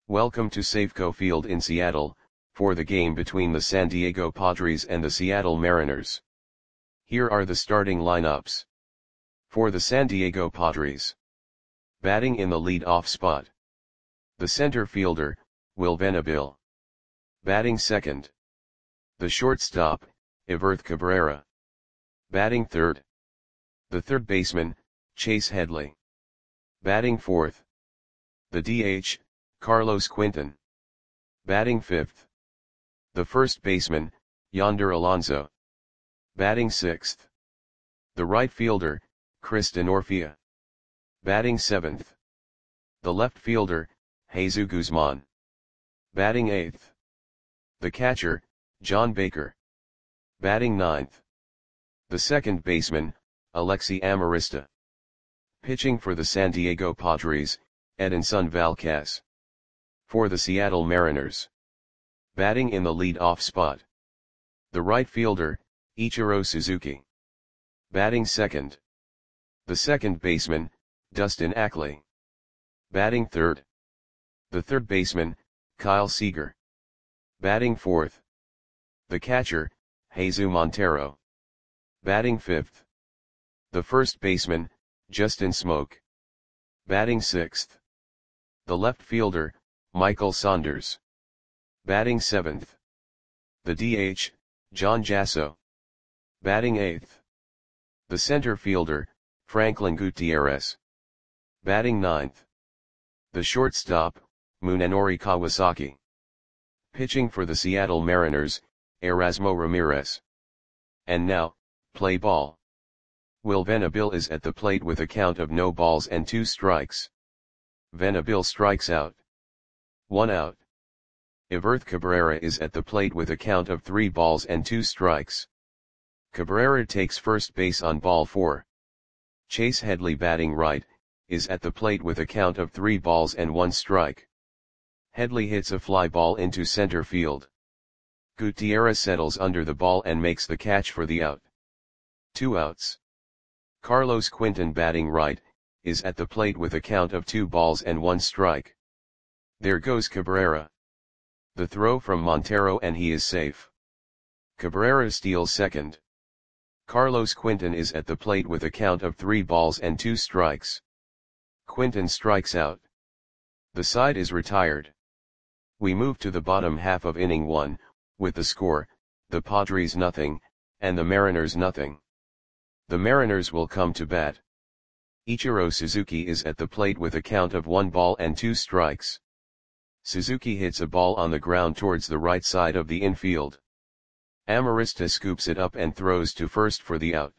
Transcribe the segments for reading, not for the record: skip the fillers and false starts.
Welcome to Safeco Field in Seattle, for the game between the San Diego Padres and the Seattle Mariners. Here are the starting lineups. For the San Diego Padres. Batting in the lead-off spot. The center fielder, Will Venable. Batting second. The shortstop, Everth Cabrera. Batting third. The third baseman, Chase Headley. Batting fourth. The DH, Carlos Quinton. Batting fifth. The first baseman, Yonder Alonso. Batting sixth. The right fielder, Chris Denorfia. Batting seventh. The left fielder, Jesus Guzman. Batting eighth. The catcher, John Baker. Batting ninth. The second baseman, Alexi Amarista. Pitching for the San Diego Padres, Edinson Valquez. For the Seattle Mariners. Batting in the lead-off spot. The right fielder, Ichiro Suzuki. Batting second. The second baseman, Dustin Ackley. Batting third. The third baseman, Kyle Seager. Batting fourth. The catcher, Jesus Montero. Batting fifth. The first baseman, Justin Smoke. Batting sixth. The left fielder, Michael Saunders. Batting seventh. The DH, John Jasso. Batting eighth. The center fielder, Franklin Gutierrez. Batting ninth. The shortstop, Munenori Kawasaki. Pitching for the Seattle Mariners, Erasmo Ramirez. And now, play ball. Will Venable is at the plate with a count of no balls and 2 strikes. Venable strikes out. 1 out. Everth Cabrera is at the plate with a count of 3 balls and 2 strikes. Cabrera takes first base on ball 4. Chase Headley, batting right, is at the plate with a count of 3 balls and 1 strike. Headley hits a fly ball into center field. Gutierrez settles under the ball and makes the catch for the out. 2 outs. Carlos Quinton, batting right, is at the plate with a count of 2 balls and 1 strike. There goes Cabrera. The throw from Montero and he is safe. Cabrera steals second. Carlos Quinton is at the plate with a count of 3 balls and 2 strikes. Quinton strikes out. The side is retired. We move to the bottom half of inning 1, with the score, the Padres nothing, and the Mariners nothing. The Mariners will come to bat. Ichiro Suzuki is at the plate with a count of 1 ball and 2 strikes. Suzuki hits a ball on the ground towards the right side of the infield. Amarista scoops it up and throws to first for the out.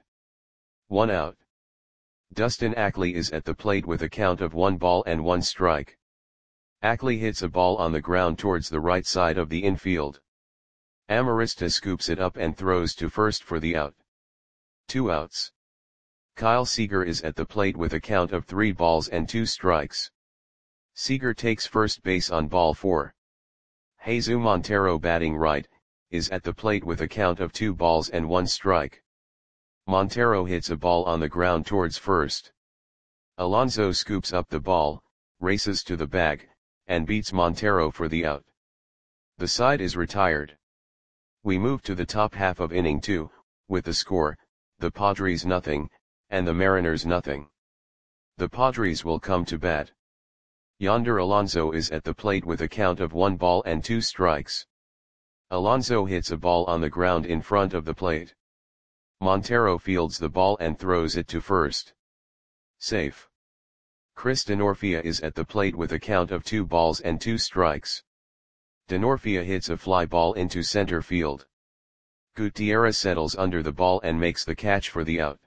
1 out. Dustin Ackley is at the plate with a count of 1 ball and 1 strike. Ackley hits a ball on the ground towards the right side of the infield. Amarista scoops it up and throws to first for the out. 2 outs. Kyle Seager is at the plate with a count of 3 balls and 2 strikes. Seager takes first base on ball 4. Jesus Montero, batting right, is at the plate with a count of 2 balls and 1 strike. Montero hits a ball on the ground towards first. Alonso scoops up the ball, races to the bag, and beats Montero for the out. The side is retired. We move to the top half of inning 2, with the score, the Padres nothing, and the Mariners nothing. The Padres will come to bat. Yonder Alonso is at the plate with a count of 1 ball and 2 strikes. Alonso hits a ball on the ground in front of the plate. Montero fields the ball and throws it to first. Safe. Chris Denorfia is at the plate with a count of 2 balls and 2 strikes. Denorfia hits a fly ball into center field. Gutierrez settles under the ball and makes the catch for the out.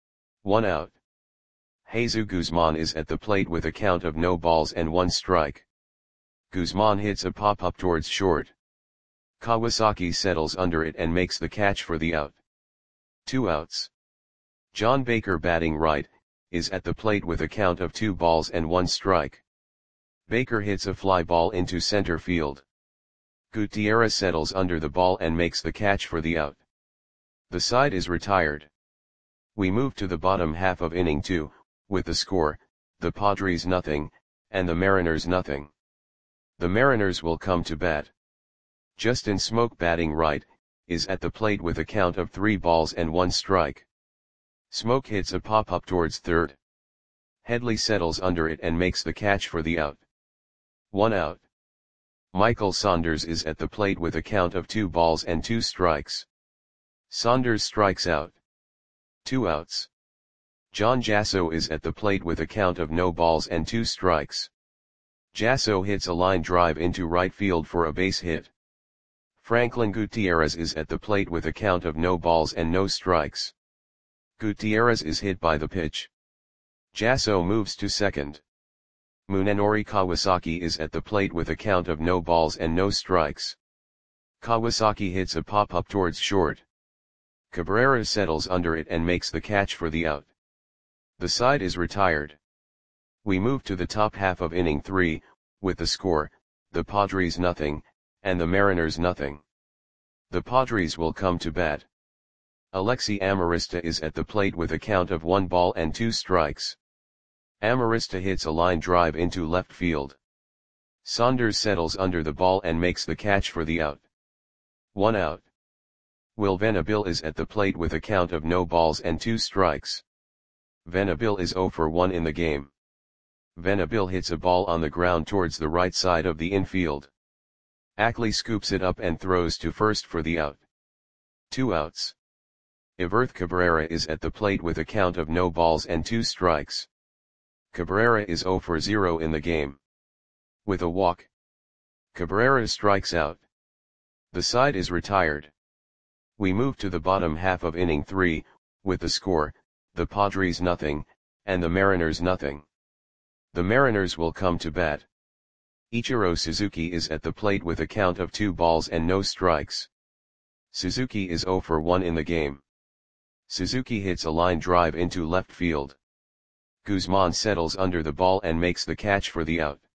1 out. Jesus Guzman is at the plate with a count of no balls and 1 strike. Guzman hits a pop-up towards short. Kawasaki settles under it and makes the catch for the out. 2 outs. John Baker, batting right, is at the plate with a count of 2 balls and 1 strike. Baker hits a fly ball into center field. Gutierrez settles under the ball and makes the catch for the out. The side is retired. We move to the bottom half of inning 2, with the score, the Padres nothing, and the Mariners nothing. The Mariners will come to bat. Justin Smoke, batting right, is at the plate with a count of 3 balls and 1 strike. Smoke hits a pop-up towards third. Headley settles under it and makes the catch for the out. 1 out. Michael Saunders is at the plate with a count of 2 balls and 2 strikes. Saunders strikes out. 2 outs. John Jasso is at the plate with a count of no balls and 2 strikes. Jasso hits a line drive into right field for a base hit. Franklin Gutierrez is at the plate with a count of no balls and no strikes. Gutierrez is hit by the pitch. Jasso moves to second. Munenori Kawasaki is at the plate with a count of no balls and no strikes. Kawasaki hits a pop-up towards short. Cabrera settles under it and makes the catch for the out. The side is retired. We move to the top half of inning 3, with the score, the Padres nothing, and the Mariners nothing. The Padres will come to bat. Alexi Amarista is at the plate with a count of 1 ball and 2 strikes. Amarista hits a line drive into left field. Saunders settles under the ball and makes the catch for the out. 1 out. Will Venable is at the plate with a count of no balls and 2 strikes. Venable is 0 for 1 in the game. Venable hits a ball on the ground towards the right side of the infield. Ackley scoops it up and throws to first for the out. 2 outs. Iverth Cabrera is at the plate with a count of no balls and 2 strikes. Cabrera is 0 for 0 in the game. With a walk, Cabrera strikes out. The side is retired. We move to the bottom half of inning 3, with the score, the Padres nothing, and the Mariners nothing. The Mariners will come to bat. Ichiro Suzuki is at the plate with a count of 2 balls and no strikes. Suzuki is 0 for 1 in the game. Suzuki hits a line drive into left field. Guzman settles under the ball and makes the catch for the out.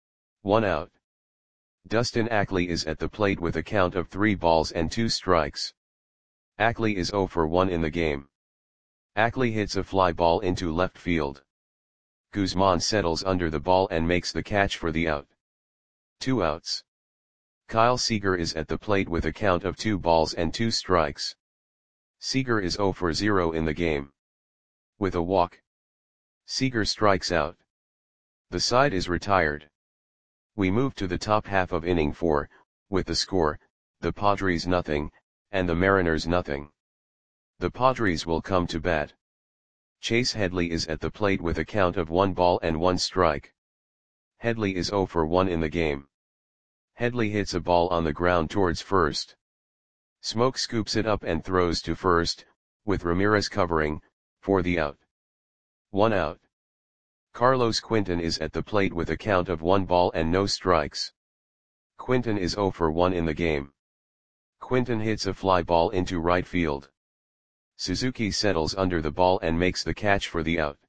1 out. Dustin Ackley is at the plate with a count of 3 balls and 2 strikes. Ackley is 0 for 1 in the game. Ackley hits a fly ball into left field. Guzman settles under the ball and makes the catch for the out. 2 outs. Kyle Seager is at the plate with a count of 2 balls and 2 strikes. Seager is 0 for 0 in the game. With a walk, Seager strikes out. The side is retired. We move to the top half of inning 4, with the score, the Padres nothing, and the Mariners nothing. The Padres will come to bat. Chase Headley is at the plate with a count of 1 ball and 1 strike. Headley is 0 for 1 in the game. Headley hits a ball on the ground towards first. Smoke scoops it up and throws to first, with Ramirez covering, for the out. 1 out. Carlos Quinton is at the plate with a count of 1 ball and no strikes. Quinton is 0 for 1 in the game. Quinton hits a fly ball into right field. Suzuki settles under the ball and makes the catch for the out.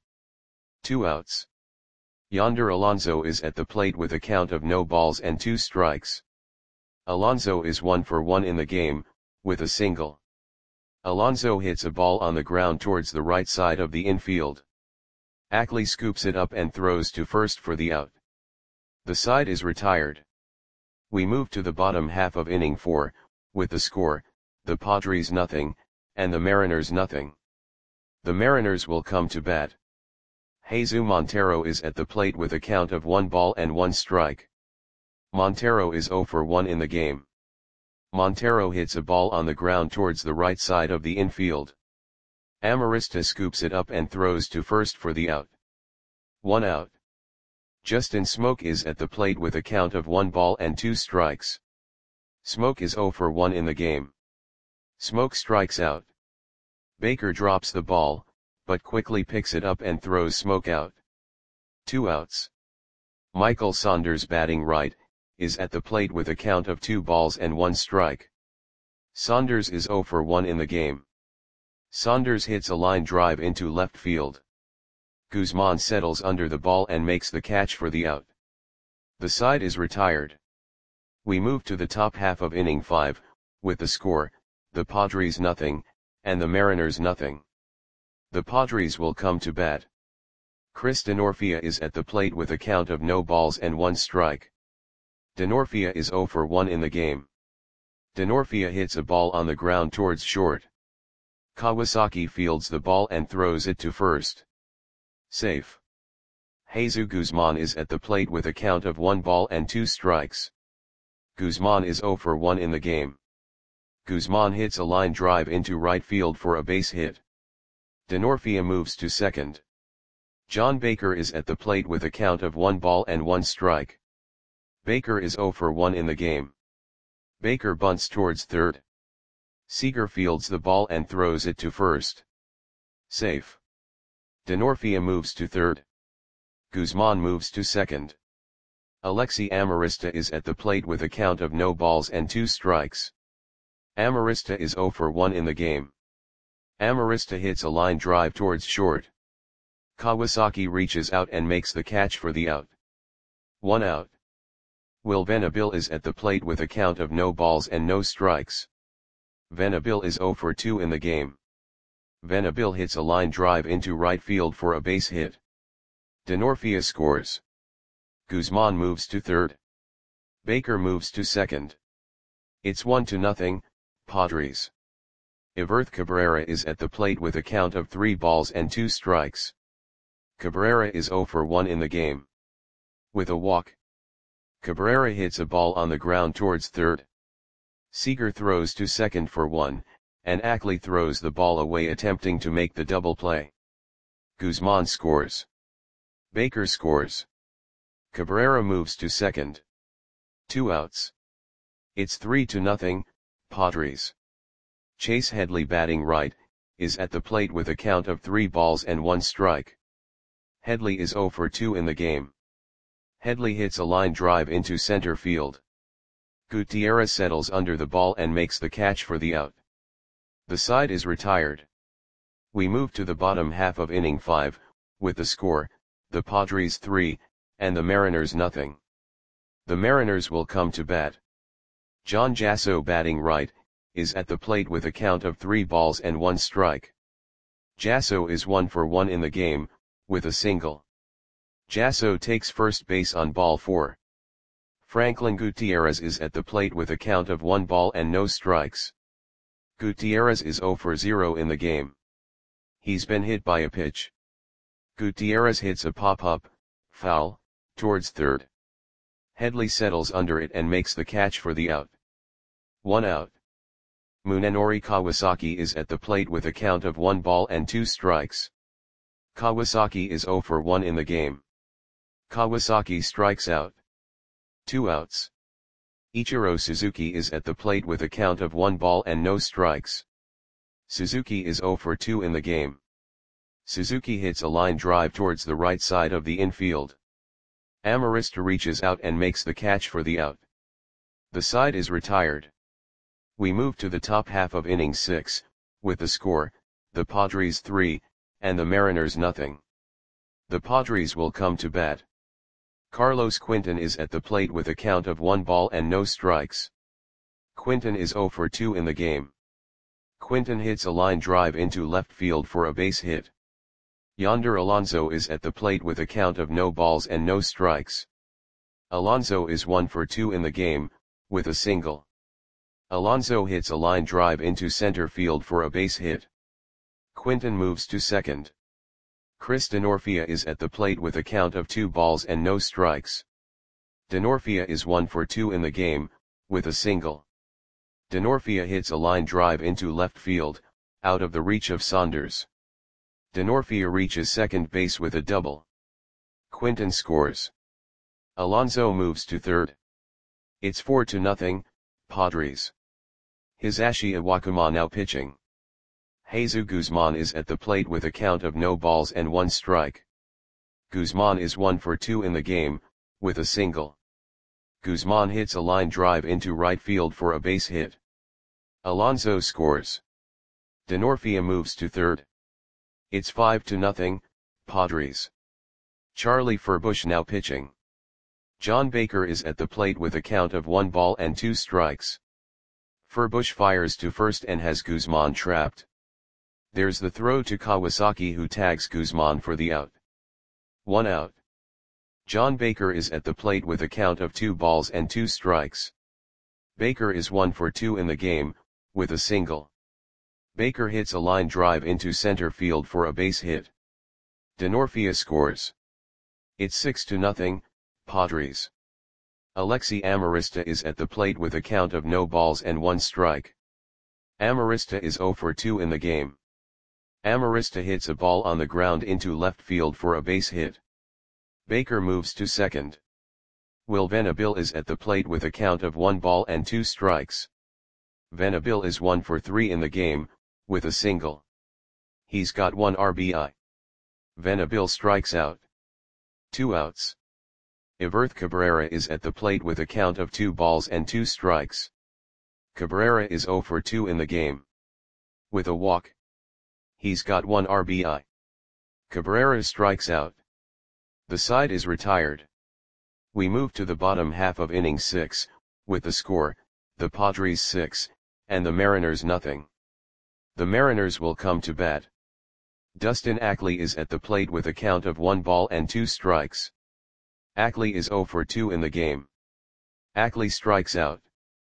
2 outs. Yonder Alonso is at the plate with a count of no balls and 2 strikes. Alonso is 1 for 1 in the game, with a single. Alonso hits a ball on the ground towards the right side of the infield. Ackley scoops it up and throws to first for the out. The side is retired. We move to the bottom half of inning 4, with the score, the Padres nothing, and the Mariners nothing. The Mariners will come to bat. Jesus Montero is at the plate with a count of 1 ball and 1 strike. Montero is 0 for 1 in the game. Montero hits a ball on the ground towards the right side of the infield. Amarista scoops it up and throws to first for the out. 1 out. Justin Smoke is at the plate with a count of 1 ball and 2 strikes. Smoke is 0 for 1 in the game. Smoke strikes out. Baker drops the ball, but quickly picks it up and throws Smoke out. 2 outs. Michael Saunders, batting right, is at the plate with a count of 2 balls and 1 strike. Saunders is 0 for 1 in the game. Saunders hits a line drive into left field. Guzman settles under the ball and makes the catch for the out. The side is retired. We move to the top half of inning 5, with the score, the Padres nothing, and the Mariners nothing. The Padres will come to bat. Chris Denorfia is at the plate with a count of no balls and 1 strike. Denorfia is 0 for 1 in the game. Denorfia hits a ball on the ground towards short. Kawasaki fields the ball and throws it to first. Safe. Jesus Guzman is at the plate with a count of 1 ball and 2 strikes. Guzman is 0 for 1 in the game. Guzman hits a line drive into right field for a base hit. Denorfia moves to second. John Baker is at the plate with a count of 1 ball and 1 strike. Baker is 0 for 1 in the game. Baker bunts towards third. Seager fields the ball and throws it to first. Safe. Denorfia moves to third. Guzman moves to second. Alexi Amarista is at the plate with a count of no balls and 2 strikes. Amarista is 0 for 1 in the game. Amarista hits a line drive towards short. Kawasaki reaches out and makes the catch for the out. 1 out. Will Venabil is at the plate with a count of no balls and no strikes. Venabil is 0 for 2 in the game. Venabil hits a line drive into right field for a base hit. Denorfia scores. Guzman moves to third. Baker moves to second. It's 1-0, Padres. Everth Cabrera is at the plate with a count of 3 balls and 2 strikes. Cabrera is 0 for 1 in the game. With a walk, Cabrera hits a ball on the ground towards third. Seager throws to second for 1, and Ackley throws the ball away attempting to make the double play. Guzman scores. Baker scores. Cabrera moves to second. 2 outs. It's 3-0, Padres. Chase Headley batting right, is at the plate with a count of 3 balls and 1 strike. Headley is 0 for 2 in the game. Headley hits a line drive into center field. Gutierrez settles under the ball and makes the catch for the out. The side is retired. We move to the bottom half of inning 5, with the score, the Padres 3, and the Mariners 0. The Mariners will come to bat. John Jasso batting right, is at the plate with a count of 3 balls and 1 strike. Jasso is 1 for 1 in the game, with a single. Jasso takes first base on ball 4. Franklin Gutierrez is at the plate with a count of 1 ball and no strikes. Gutierrez is 0 for 0 in the game. He's been hit by a pitch. Gutierrez hits a pop-up, foul, towards third. Headley settles under it and makes the catch for the out. 1 out. Munenori Kawasaki is at the plate with a count of 1 ball and 2 strikes. Kawasaki is 0 for 1 in the game. Kawasaki strikes out. 2 outs. Ichiro Suzuki is at the plate with a count of 1 ball and no strikes. Suzuki is 0 for 2 in the game. Suzuki hits a line drive towards the right side of the infield. Amarista reaches out and makes the catch for the out. The side is retired. We move to the top half of inning 6, with the score, the Padres 3, and the Mariners 0. The Padres will come to bat. Carlos Quinton is at the plate with a count of 1 ball and no strikes. Quinton is 0 for 2 in the game. Quinton hits a line drive into left field for a base hit. Yonder Alonso is at the plate with a count of no balls and no strikes. Alonso is 1 for 2 in the game, with a single. Alonso hits a line drive into center field for a base hit. Quinton moves to second. Chris Denorfia is at the plate with a count of 2 balls and no strikes. Denorfia is 1 for 2 in the game, with a single. Denorfia hits a line drive into left field, out of the reach of Saunders. Denorfia reaches second base with a double. Quinton scores. Alonso moves to third. It's 4-0, Padres. Hisashi Iwakuma now pitching. Jesus Guzman is at the plate with a count of no balls and 1 strike. Guzman is 1 for 2 in the game, with a single. Guzman hits a line drive into right field for a base hit. Alonso scores. Denorfia moves to third. It's 5-0, Padres. Charlie Furbush now pitching. John Baker is at the plate with a count of 1 ball and 2 strikes. Furbush fires to first and has Guzman trapped. There's the throw to Kawasaki who tags Guzman for the out. 1 out. John Baker is at the plate with a count of 2 balls and 2 strikes. Baker is 1 for 2 in the game, with a single. Baker hits a line drive into center field for a base hit. Denorfia scores. It's 6-0, Padres. Alexi Amarista is at the plate with a count of no balls and 1 strike. Amarista is 0 for 2 in the game. Amarista hits a ball on the ground into left field for a base hit. Baker moves to second. Will Venable is at the plate with a count of 1 ball and 2 strikes. Venable is 1 for 3 in the game, with a single. He's got 1 RBI. Venable strikes out. 2 outs. Everth Cabrera is at the plate with a count of 2 balls and 2 strikes. Cabrera is 0 for 2 in the game. With a walk. He's got 1 RBI. Cabrera strikes out. The side is retired. We move to the bottom half of inning 6, with the score, the Padres 6, and the Mariners nothing. The Mariners will come to bat. Dustin Ackley is at the plate with a count of 1 ball and 2 strikes. Ackley is 0 for 2 in the game. Ackley strikes out.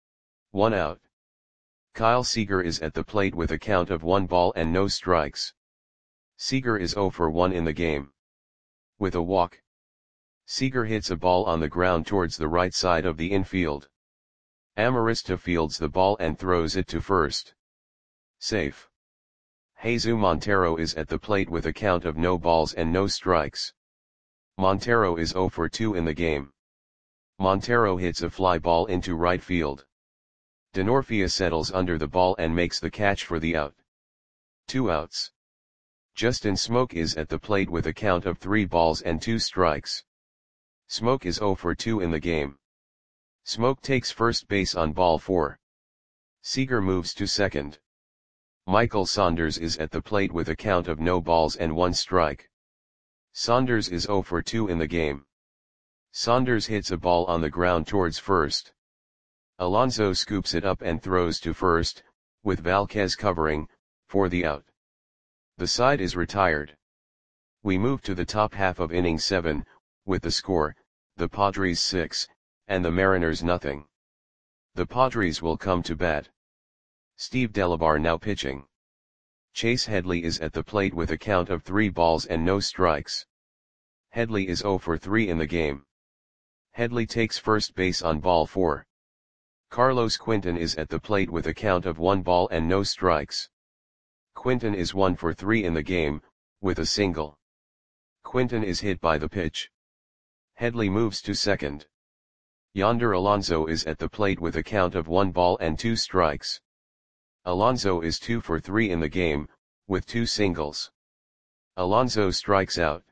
1 out. Kyle Seager is at the plate with a count of 1 ball and no strikes. Seager is 0 for 1 in the game. With a walk. Seager hits a ball on the ground towards the right side of the infield. Amarista fields the ball and throws it to first. Safe. Jesus Montero is at the plate with a count of no balls and no strikes. Montero is 0 for 2 in the game. Montero hits a fly ball into right field. Denorfia settles under the ball and makes the catch for the out. 2 outs. Justin Smoke is at the plate with a count of 3 balls and 2 strikes. Smoke is 0 for 2 in the game. Smoke takes first base on ball 4. Seager moves to second. Michael Saunders is at the plate with a count of no balls and 1 strike. Saunders is 0 for 2 in the game. Saunders hits a ball on the ground towards first. Alonso scoops it up and throws to first, with Valquez covering, for the out. The side is retired. We move to the top half of inning 7, with the score, the Padres 6, and the Mariners nothing. The Padres will come to bat. Steve Delabar now pitching. Chase Headley is at the plate with a count of 3 balls and no strikes. Headley is 0 for 3 in the game. Headley takes first base on ball 4. Carlos Quinton is at the plate with a count of 1 ball and no strikes. Quinton is 1 for 3 in the game, with a single. Quinton is hit by the pitch. Headley moves to second. Yonder Alonso is at the plate with a count of 1 ball and 2 strikes. Alonso is 2 for 3 in the game, with 2 singles. Alonso strikes out.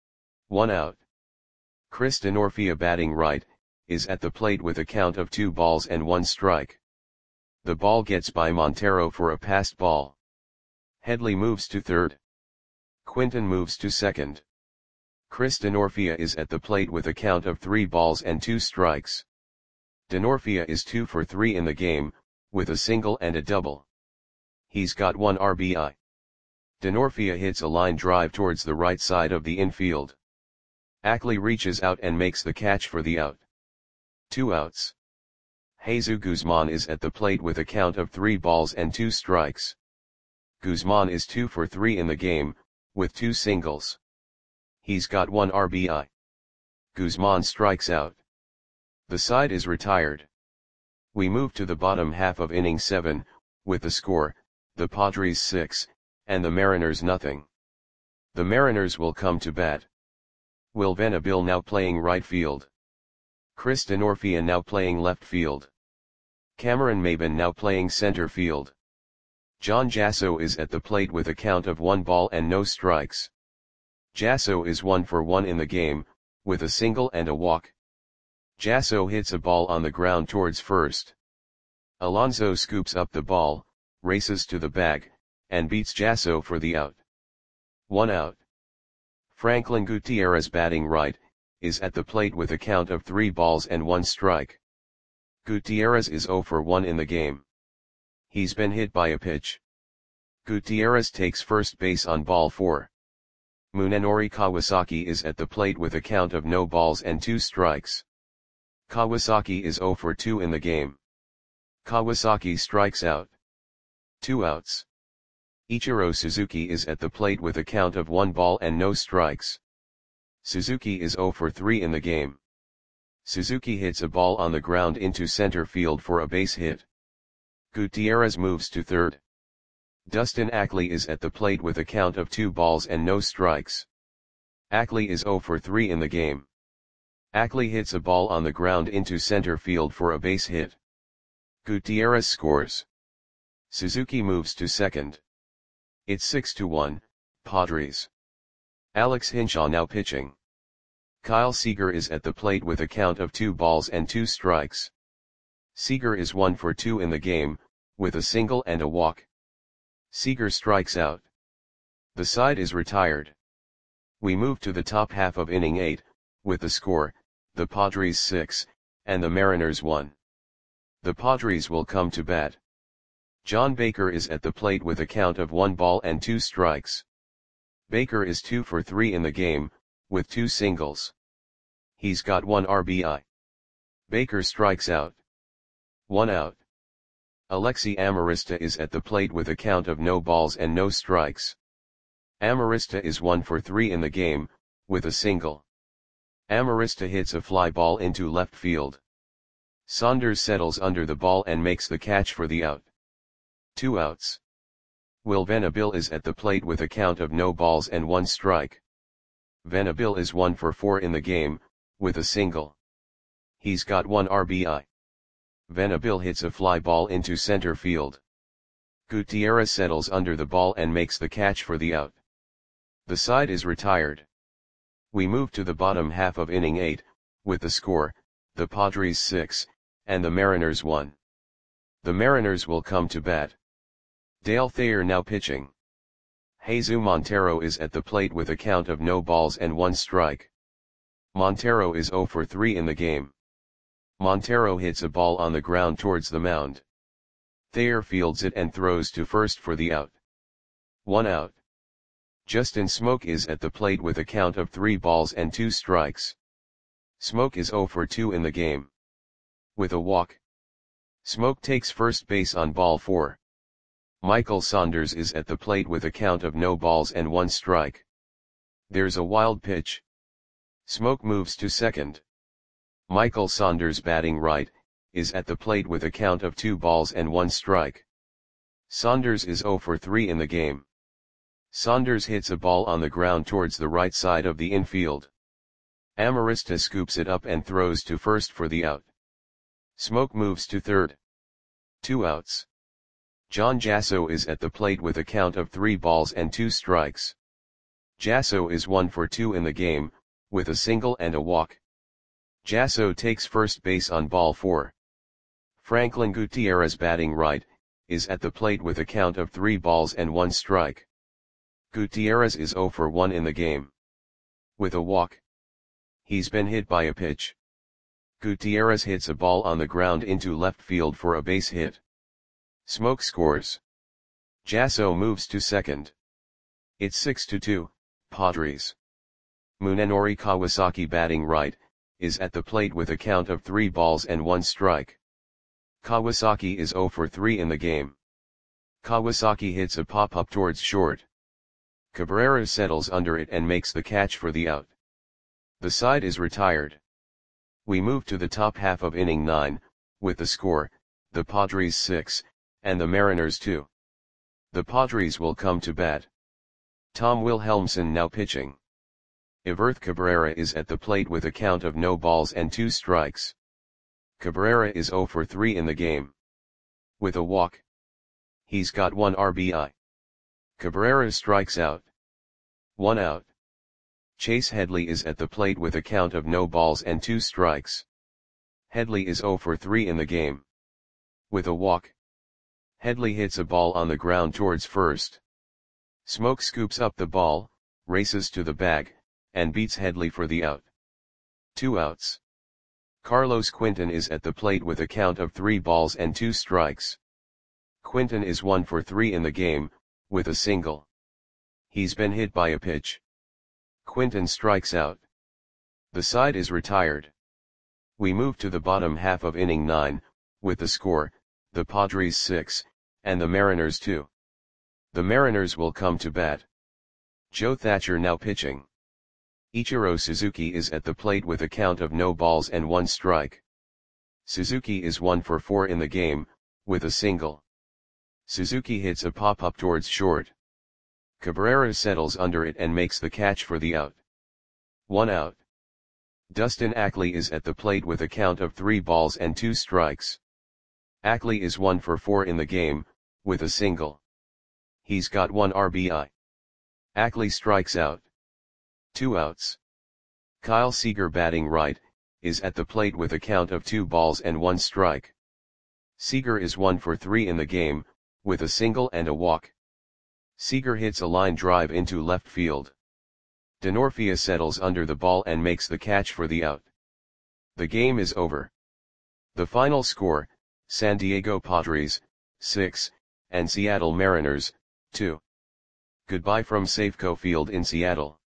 1 out. Chris Denorfia batting right, is at the plate with a count of 2 balls and 1 strike. The ball gets by Montero for a passed ball. Headley moves to third. Quinton moves to second. Chris Denorfia is at the plate with a count of 3 balls and 2 strikes. Denorfia is 2 for 3 in the game, with a single and a double. He's got 1 RBI. Denorfia hits a line drive towards the right side of the infield. Ackley reaches out and makes the catch for the out. 2 outs. Jesus Guzman is at the plate with a count of 3 balls and 2 strikes. Guzman is 2 for 3 in the game, with 2 singles. He's got 1 RBI. Guzman strikes out. The side is retired. We move to the bottom half of inning 7, with the score, the Padres 6, and the Mariners nothing. The Mariners will come to bat. Will Venable now playing right field. Chris Denorfia now playing left field. Cameron Maybin now playing center field. John Jasso is at the plate with a count of 1 ball and no strikes. Jasso is 1 for 1 in the game, with a single and a walk. Jasso hits a ball on the ground towards first. Alonso scoops up the ball, races to the bag, and beats Jasso for the out. 1 out. Franklin Gutierrez batting right, is at the plate with a count of 3 balls and 1 strike. Gutierrez is 0 for 1 in the game. He's been hit by a pitch. Gutierrez takes first base on ball 4. Munenori Kawasaki is at the plate with a count of no balls and 2 strikes. Kawasaki is 0 for 2 in the game. Kawasaki strikes out. 2 outs. Ichiro Suzuki is at the plate with a count of 1 ball and no strikes. Suzuki is 0 for 3 in the game. Suzuki hits a ball on the ground into center field for a base hit. Gutierrez moves to third. Dustin Ackley is at the plate with a count of 2 balls and no strikes. Ackley is 0 for 3 in the game. Ackley hits a ball on the ground into center field for a base hit. Gutierrez scores. Suzuki moves to second. It's 6-1, Padres. Alex Hinshaw now pitching. Kyle Seager is at the plate with a count of 2 balls and 2 strikes. Seager is 1 for 2 in the game, with a single and a walk. Seager strikes out. The side is retired. We move to the top half of inning 8, with the score, the Padres 6, and the Mariners 1. The Padres will come to bat. John Baker is at the plate with a count of 1 ball and 2 strikes. Baker is 2 for 3 in the game, with 2 singles. He's got 1 RBI. Baker strikes out. 1 out. Alexi Amarista is at the plate with a count of no balls and no strikes. Amarista is 1 for 3 in the game, with a single. Amarista hits a fly ball into left field. Saunders settles under the ball and makes the catch for the out. 2 outs. Will Venable is at the plate with a count of no balls and 1 strike. Venable is 1 for 4 in the game, with a single. He's got 1 RBI. Venable hits a fly ball into center field. Gutierrez settles under the ball and makes the catch for the out. The side is retired. We move to the bottom half of inning 8, with the score, the Padres 6, and the Mariners 1. The Mariners will come to bat. Dale Thayer now pitching. Jesus Montero is at the plate with a count of no balls and 1 strike. Montero is 0 for 3 in the game. Montero hits a ball on the ground towards the mound. Thayer fields it and throws to first for the out. 1 out. Justin Smoke is at the plate with a count of 3 balls and 2 strikes. Smoke is 0 for 2 in the game. With a walk. Smoke takes first base on ball 4. Michael Saunders is at the plate with a count of no balls and 1 strike. There's a wild pitch. Smoke moves to second. Michael Saunders, batting right, is at the plate with a count of 2 balls and 1 strike. Saunders is 0 for 3 in the game. Saunders hits a ball on the ground towards the right side of the infield. Amarista scoops it up and throws to first for the out. Smoke moves to third. 2 outs. John Jasso is at the plate with a count of 3 balls and 2 strikes. Jasso is 1 for 2 in the game, with a single and a walk. Jasso takes first base on ball 4. Franklin Gutierrez, batting right, is at the plate with a count of 3 balls and 1 strike. Gutierrez is 0 for 1 in the game. With a walk. He's been hit by a pitch. Gutierrez hits a ball on the ground into left field for a base hit. Smoke scores. Jasso moves to second. It's 6-2, Padres. Munenori Kawasaki, batting right, is at the plate with a count of 3 balls and 1 strike. Kawasaki is 0 for 3 in the game. Kawasaki hits a pop-up towards short. Cabrera settles under it and makes the catch for the out. The side is retired. We move to the top half of inning 9, with the score, the Padres 6, and the Mariners 2. The Padres will come to bat. Tom Wilhelmsen now pitching. Everth Cabrera is at the plate with a count of no balls and 2 strikes. Cabrera is 0 for 3 in the game. With a walk. He's got 1 RBI. Cabrera strikes out. 1 out. Chase Headley is at the plate with a count of no balls and 2 strikes. Headley is 0 for 3 in the game. With a walk. Headley hits a ball on the ground towards first. Smoke scoops up the ball, races to the bag, and beats Headley for the out. 2 outs. Carlos Quinton is at the plate with a count of 3 balls and 2 strikes. Quinton is 1 for 3 in the game, with a single. He's been hit by a pitch. Quinton strikes out. The side is retired. We move to the bottom half of inning 9, with the score, the Padres 6, and the Mariners 2. The Mariners will come to bat. Joe Thatcher now pitching. Ichiro Suzuki is at the plate with a count of no balls and 1 strike. Suzuki is 1 for 4 in the game, with a single. Suzuki hits a pop-up towards short. Cabrera settles under it and makes the catch for the out. 1 out. Dustin Ackley is at the plate with a count of 3 balls and 2 strikes. Ackley is 1 for 4 in the game, with a single. He's got 1 RBI. Ackley strikes out. 2 outs. Kyle Seager batting right, is at the plate with a count of 2 balls and 1 strike. Seager is 1 for 3 in the game, with a single and a walk. Seager hits a line drive into left field. Denorfia settles under the ball and makes the catch for the out. The game is over. The final score, San Diego Padres, 6, and Seattle Mariners, 2. Goodbye from Safeco Field in Seattle.